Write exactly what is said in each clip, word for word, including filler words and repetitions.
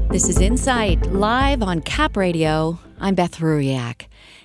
This is Insight, live on Cap Radio. I'm Beth Ruiak.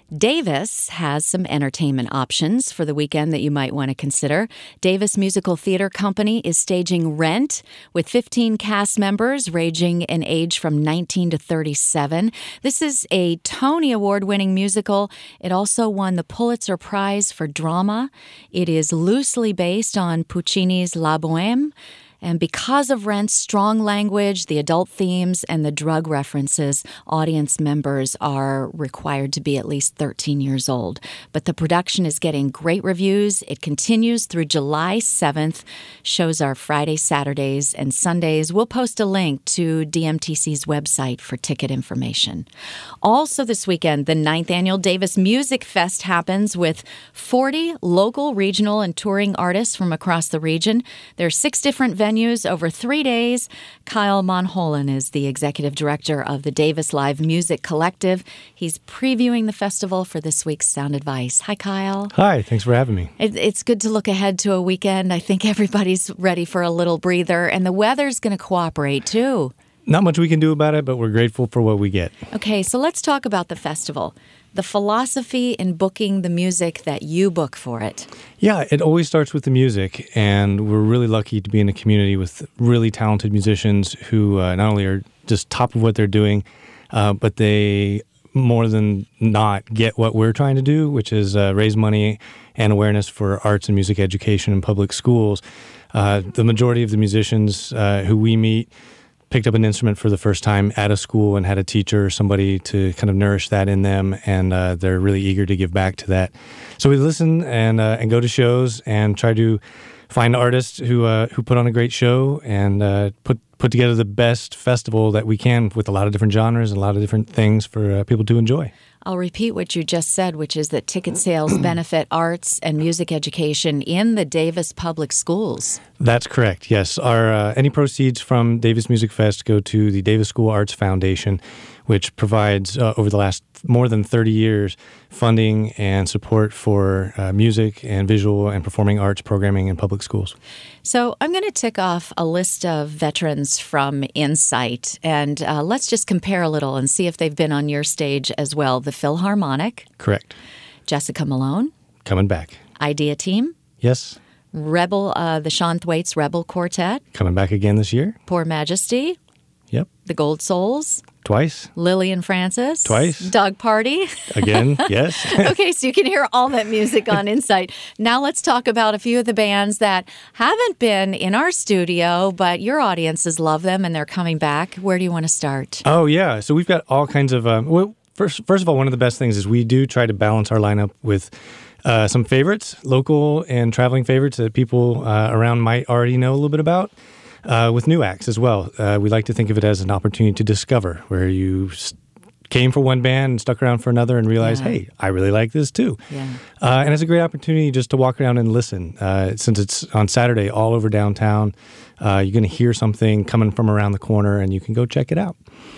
Davis has some entertainment options for the weekend that you might want to consider. Davis Musical Theater Company is staging Rent with fifteen cast members ranging in age from nineteen to thirty-seven. This is a Tony Award-winning musical. It also won the Pulitzer Prize for Drama. It is loosely based on Puccini's La Bohème. And because of Rent's strong language, the adult themes, and the drug references, audience members are required to be at least thirteen years old. But the production is getting great reviews. It continues through July seventh. Shows are Fridays, Saturdays, and Sundays. We'll post a link to D M T C's website for ticket information. Also this weekend, the ninth Annual Davis Music Fest happens with forty local, regional, and touring artists from across the region. There are six different venues over three days. Kyle Monholen is the executive director of the Davis Live Music Collective. He's previewing the festival for this week's Sound Advice. Hi, Kyle. Hi, thanks for having me. It, it's good to look ahead to a weekend. I think everybody's ready for a little breather, and the weather's going to cooperate, too. Not much we can do about it, but we're grateful for what we get. Okay, so let's talk about the festival. The philosophy in booking the music that you book for it. Yeah, it always starts with the music, and we're really lucky to be in a community with really talented musicians who uh, not only are just top of what they're doing, uh, but they more than not get what we're trying to do, which is uh, raise money and awareness for arts and music education in public schools. Uh, the majority of the musicians uh, who we meet picked up an instrument for the first time at a school and had a teacher or somebody to kind of nourish that in them, and uh, they're really eager to give back to that. So we listen and uh, and go to shows and try to find artists who uh, who put on a great show and uh, put put together the best festival that we can with a lot of different genres and a lot of different things for uh, people to enjoy. I'll repeat what you just said, which is that ticket sales benefit arts and music education in the Davis Public Schools. That's correct, yes. Our uh, any proceeds from Davis Music Fest go to the Davis School Arts Foundation, which provides, uh, over the last more than thirty years, funding and support for uh, music and visual and performing arts programming in public schools. So I'm going to tick off a list of veterans from Insight, and uh, let's just compare a little and see if they've been on your stage as well. The Philharmonic. Correct. Jessica Malone. Coming back. Idea Team. Yes. Rebel, uh, the Sean Thwaites Rebel Quartet. Coming back again this year. Poor Majesty. Yep. The Gold Souls. Twice. Lillian Francis. Twice. Dog Party. Again, yes. Okay, so you can hear all that music on Insight. Now let's talk about a few of the bands that haven't been in our studio, but your audiences love them and they're coming back. Where do you want to start? Oh, yeah. So we've got all kinds of... Um, well, first, first of all, one of the best things is we do try to balance our lineup with uh, some favorites, local and traveling favorites that people uh, around might already know a little bit about. Uh, with new acts as well. Uh, we like to think of it as an opportunity to discover, where you s- came for one band and stuck around for another and realized, yeah. hey, I really like this too. Yeah. Uh, and it's a great opportunity just to walk around and listen. Uh, since it's on Saturday all over downtown, uh, you're going to hear something coming from around the corner and you can go check it out.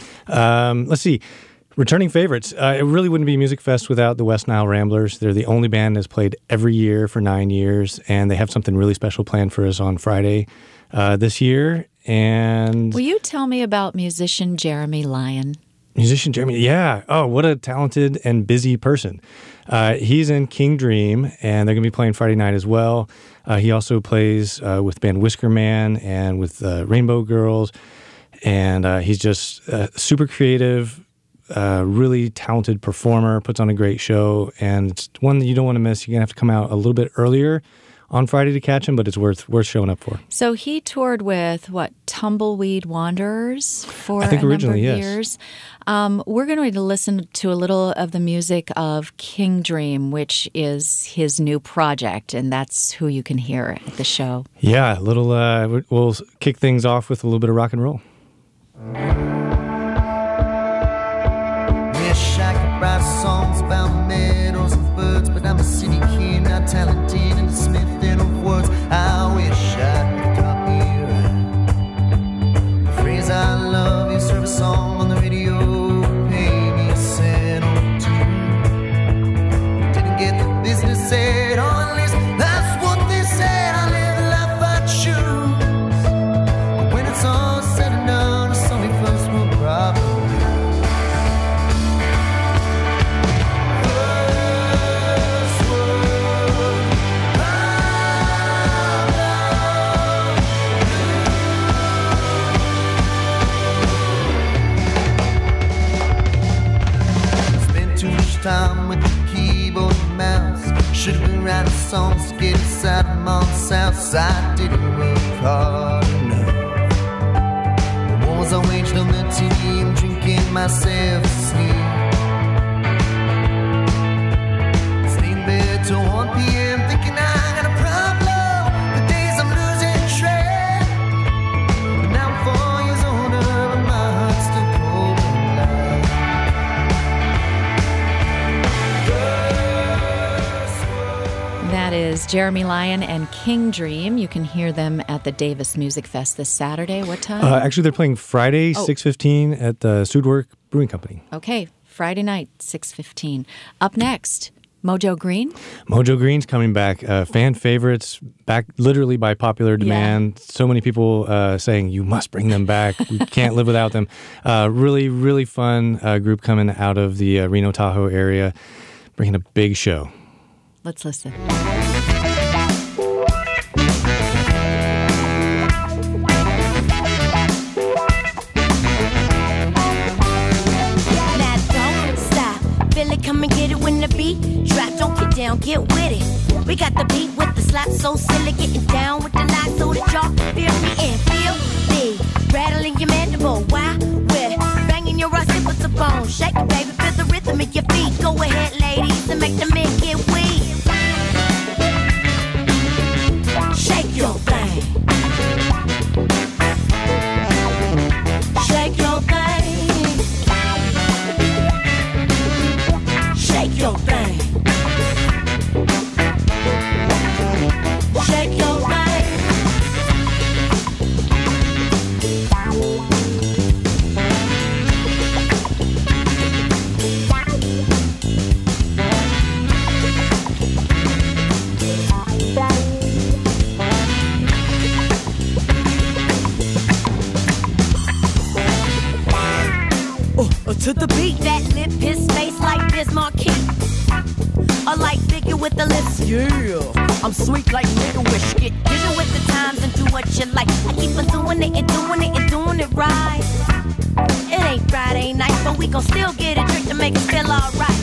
Um, let's see. Returning favorites. Uh, it really wouldn't be a Music Fest without the West Nile Ramblers. They're the only band that's played every year for nine years, and they have something really special planned for us on Friday uh, this year. And will you tell me about musician Jeremy Lyon? Musician Jeremy, yeah. Oh, what a talented and busy person. Uh, he's in King Dream, and they're going to be playing Friday night as well. Uh, he also plays uh, with band Whisker Man and with uh, Rainbow Girls, and uh, he's just uh, super creative, Uh, really talented performer, puts on a great show, and it's one that you don't want to miss. You're going to have to come out a little bit earlier on Friday to catch him, but it's worth worth showing up for. So he toured with, what, Tumbleweed Wanderers for I think a originally, number of yes. years. Um, we're going to listen to a little of the music of King Dream, which is his new project, and that's who you can hear at the show. Yeah, a little. Uh, we'll kick things off with a little bit of rock and roll. Write songs about meadows and birds, but I'm a city kid, not talented in the smithing of words. I wish I could copyright the phrase I love you, serve a song on the radio, pay me a cent or two. Didn't get the business said, or at least that's what they said. I live the life I choose, but when it's all said and done, it's only first world problems. songs to get inside them on the south side. Didn't work hard enough. The wars I waged on the T V, I'm drinking myself to sleep. Stay in bed till one p.m. thinking I got a problem. The days I'm losing track. But now I'm four years older and my heart's still cold and light. That is Jeremy Lyon and King Dream. You can hear them at the Davis Music Fest this Saturday. What time? Uh, actually, they're playing Friday, Oh. six fifteen at the Sudwork Brewing Company. Okay, Friday night, six fifteen. Up next, Mojo Green. Mojo Green's coming back. Uh, fan favorites, back literally by popular demand. So many people uh, saying, you must bring them back. We can't live without them. Uh, really, really fun uh, group coming out of the uh, Reno Tahoe area, bringing a big show. Let's listen. Come and get it when the beat drop. Don't get down, get with it. We got the beat with the slap, so silly. Getting down with the lie, so the jaw. Feel me and feel me. Rattling your mandible. Why? We're banging your occipital bone. Shake it, baby, feel the rhythm in your feet. Go ahead, ladies, and make the men get weak. Shake your thing. Shake your thing. Shake your thing. Shake your thing. Uh, to the beat, that lip, his face like this marquee. I like bigger with the lips, yeah. I'm sweet like little wish. Get bigger with the times and do what you like. I keep on doing it and doing it and doing it right. It ain't Friday night, but we gon' still get a drink to make us feel alright.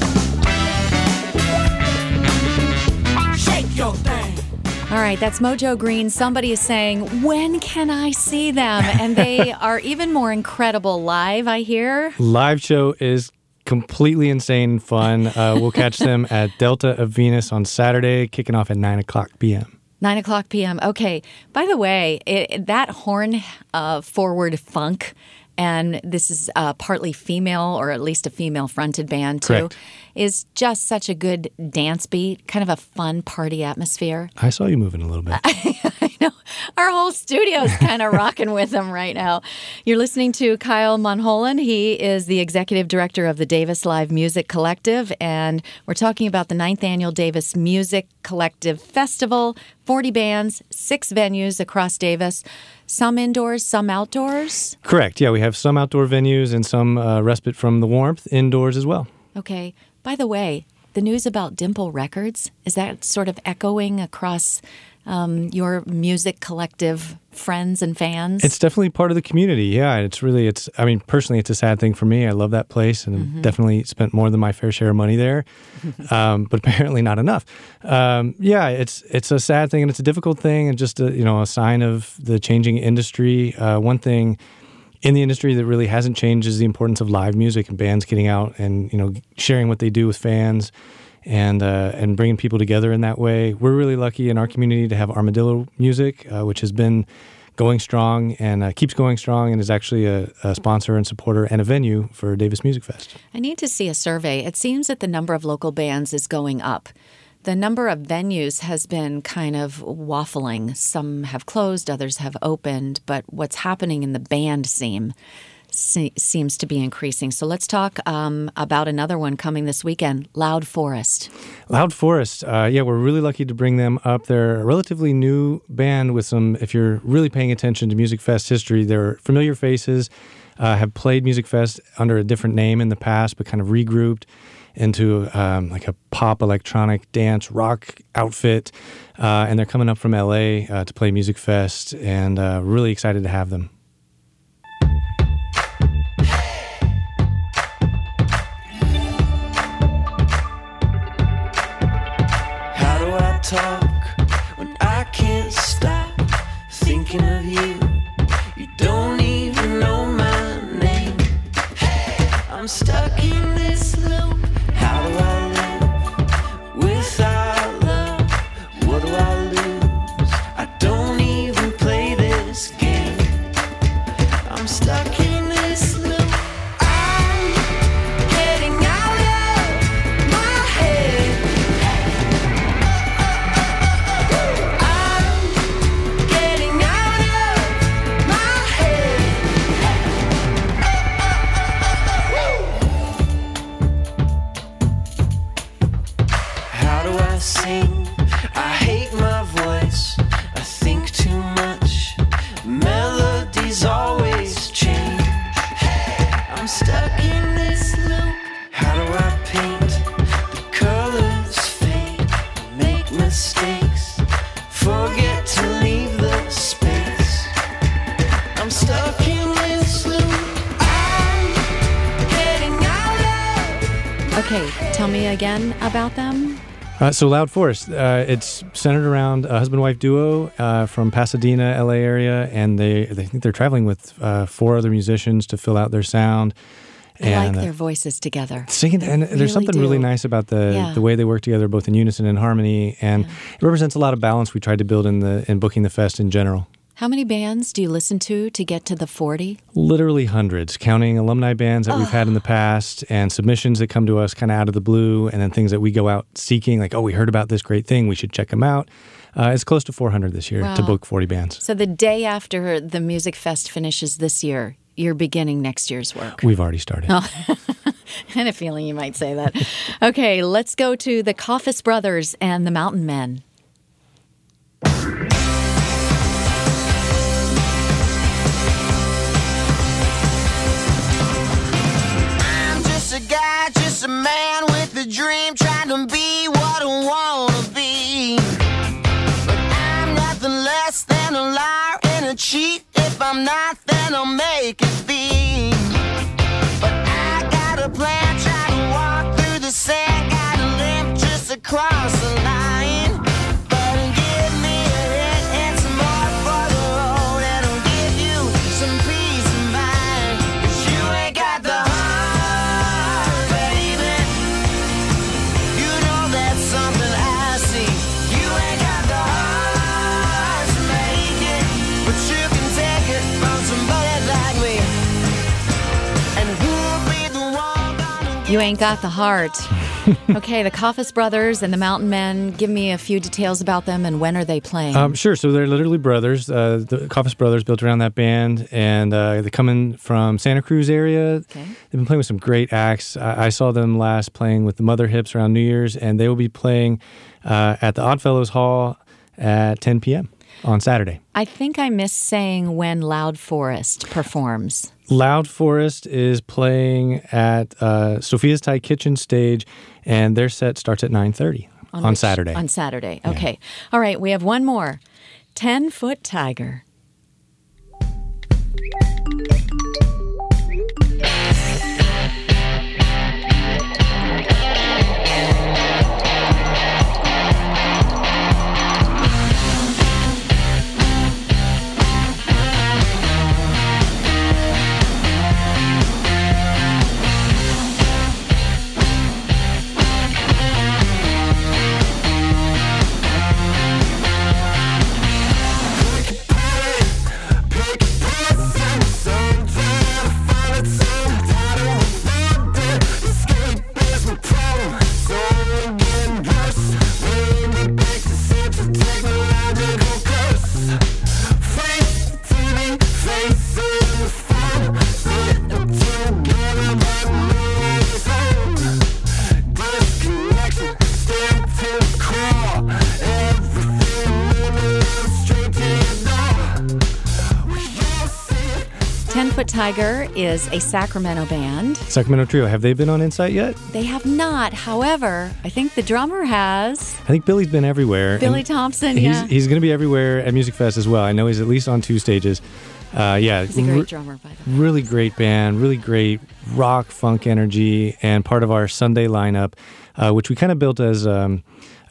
Shake your thing. All right, that's Mojo Green. Somebody is saying, when can I see them? And they are even more incredible live, I hear. Live show is completely insane and fun. Uh, we'll catch them at Delta of Venus on Saturday, kicking off at nine o'clock p.m. nine o'clock p.m. Okay. By the way, it, that horn uh, forward funk, and this is uh, partly female, or at least a female-fronted band, too, Correct. is just such a good dance beat, kind of a fun party atmosphere. I saw you moving a little bit. I know. Our whole studio is kind of rocking with them right now. You're listening to Kyle Monholen. He is the executive director of the Davis Live Music Collective, and we're talking about the ninth Annual Davis Music Collective Festival. forty bands, six venues across Davis, some indoors, some outdoors. Correct. Yeah, we have some outdoor venues and some uh, respite from the warmth indoors as well. Okay. By the way, the news about Dimple Records, is that sort of echoing across um, your music collective friends and fans? It's definitely part of the community. Yeah, it's really, it's, I mean, personally, it's a sad thing for me. I love that place and Mm-hmm. definitely spent more than my fair share of money there, um, but apparently not enough. Um, yeah, it's it's a sad thing and it's a difficult thing and just a, you know, a sign of the changing industry. Uh, one thing in the industry that really hasn't changed is the importance of live music and bands getting out and, you know, sharing what they do with fans and uh, and bringing people together in that way. We're really lucky in our community to have Armadillo Music, uh, which has been going strong and uh, keeps going strong and is actually a, a sponsor and supporter and a venue for Davis Music Fest. I need to see a survey. It seems that the number of local bands is going up. The number of venues has been kind of waffling. Some have closed, others have opened, but what's happening in the band scene se- seems to be increasing. So let's talk um, about another one coming this weekend, Loud Forest. Loud Forest, uh, yeah, we're really lucky to bring them up. They're a relatively new band with some, if you're really paying attention to Music Fest history, they're familiar faces, uh, have played Music Fest under a different name in the past, but kind of regrouped into um, like a pop, electronic, dance, rock outfit. Uh, and they're coming up from L A uh, to play Music Fest, and uh, really excited to have them. How do I talk when I can't stop thinking of you. You don't even know my name. Hey, I'm stuck in this loop. How do I live without love? What do I lose? I don't even play this game. I'm stuck in this loop. I'm getting out of my head. I'm getting out of my head. How do I sing? I hate my voice. I think too much. Melodies always change. I'm stuck in this loop. How do I paint? The colors fade. Make mistakes. Forget to leave the space. I'm stuck in this loop. I'm getting out of. Okay, tell me again about them. Uh, so Loud Forest, uh, it's centered around a husband-wife duo uh, from Pasadena, L A area, and they they think they're traveling with uh, four other musicians to fill out their sound. I and, like uh, their voices together. Singing, They and there's really something do. really nice about the Yeah. the way they work together, both in unison and harmony, and Yeah. it represents a lot of balance we tried to build in the in booking the fest in general. How many bands do you listen to to get to the forty? Literally hundreds, counting alumni bands that we've had in the past and submissions that come to us kind of out of the blue, and then things that we go out seeking, like, oh, we heard about this great thing, we should check them out. Uh, it's close to four hundred this year to Wow. book forty bands. So the day after the Music Fest finishes this year, you're beginning next year's work. We've already started. I had a feeling you might say that. Okay, let's go to the Coffis Brothers and the Mountain Men. I'm just a guy, just a man with a dream, trying to be what I wanna be. But I'm nothing less than a liar and a cheat. If I'm not, then I'll make it be. But I got a plan, try to walk through the sand, got a limp just across the line. But give me a hit and some more for the road, and I'll give you some peace of mind. 'Cause you ain't got the heart, baby. You know that's something I see. You ain't got the heart to make it, but you can take it from somebody like me. And who'll be the one gonna You ain't got the heart. Okay, the Coffis Brothers and the Mountain Men. Give me a few details about them and when are they playing? Um, sure. So they're literally brothers. Uh, the Coffis Brothers built around that band, and uh, they're coming from Santa Cruz area. Okay. They've been playing with some great acts. I, I saw them last playing with the Mother Hips around New Year's, and they will be playing uh, at the Oddfellows Hall at ten p.m. on Saturday. I think I missed saying when Loud Forest performs. Loud Forest is playing at uh, Sophia's Thai Kitchen stage, and their set starts at nine thirty on, which- Saturday. On Saturday. Okay. All right, we have one more. Ten-Foot Tiger. Ten-Foot Tiger is a Sacramento band. Sacramento Trio. Have they been on Insight yet? They have not. However, I think the drummer has. I think Billy's been everywhere. Billy and Thompson, he's, yeah. He's going to be everywhere at Music Fest as well. I know he's at least on two stages. Uh, yeah, He's a great re- drummer, by the way. really great band, really great rock, funk energy, and part of our Sunday lineup, uh, which we kind of built as um,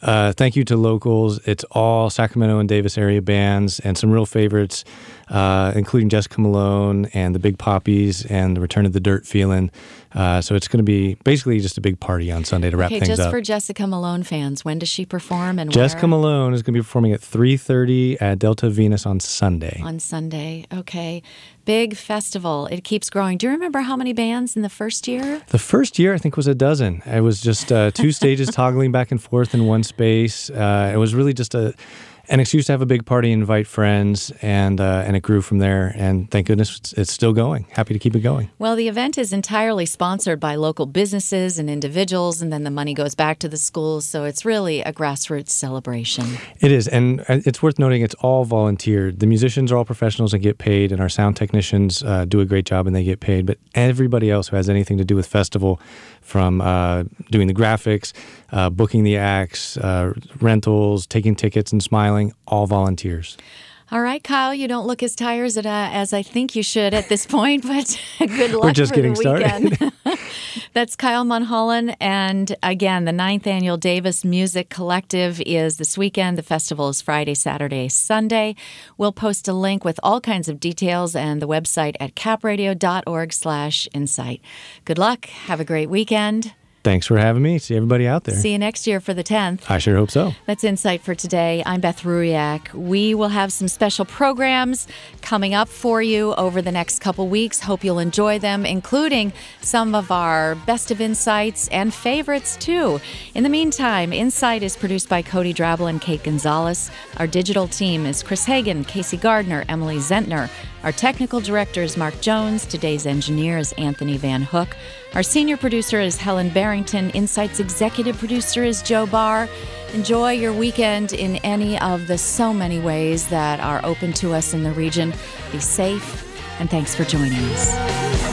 Uh, thank you to locals. It's all Sacramento and Davis area bands and some real favorites, uh, including Jessica Malone and the Big Poppies and the Return of the Dirt Feelin'. Uh, so it's going to be basically just a big party on Sunday to wrap okay, things just up. for Jessica Malone fans, when does she perform and Jessica where? Malone is going to be performing at three thirty at Delta Venus on Sunday. On Sunday, okay. Big festival. It keeps growing. Do you remember how many bands in the first year? The first year, I think, was a dozen. It was just uh, two stages toggling back and forth in one space. Uh, it was really just a an excuse to have a big party, invite friends, and uh, and it grew from there. And thank goodness it's, it's still going. Happy to keep it going. Well, the event is entirely sponsored by local businesses and individuals, and then the money goes back to the schools. So it's really a grassroots celebration. It is, and it's worth noting it's all volunteer. The musicians are all professionals and get paid, and our sound technicians uh, do a great job and they get paid. But everybody else who has anything to do with festival, from uh, doing the graphics, uh, booking the acts, uh, rentals, taking tickets and smiling, all volunteers. All right, Kyle, you don't look as tired as, uh, as I think you should at this point, but good luck We're just for getting the weekend. started. That's Kyle Mulholland, and again, the ninth Annual Davis Music Collective is this weekend. The festival is Friday, Saturday, Sunday. We'll post a link with all kinds of details and the website at capradio.org slash insight. Good luck. Have a great weekend. Thanks for having me. See everybody out there. See you next year for the tenth. I sure hope so. That's Insight for today. I'm Beth Ruyak. We will have some special programs coming up for you over the next couple weeks. Hope you'll enjoy them, including some of our best of insights and favorites, too. In the meantime, Insight is produced by Cody Drabble and Kate Gonzalez. Our digital team is Chris Hagan, Casey Gardner, Emily Zentner. Our technical director is Mark Jones. Today's engineer is Anthony Van Hook. Our senior producer is Helen Barrington. Insight's executive producer is Joe Barr. Enjoy your weekend in any of the so many ways that are open to us in the region. Be safe, and thanks for joining us.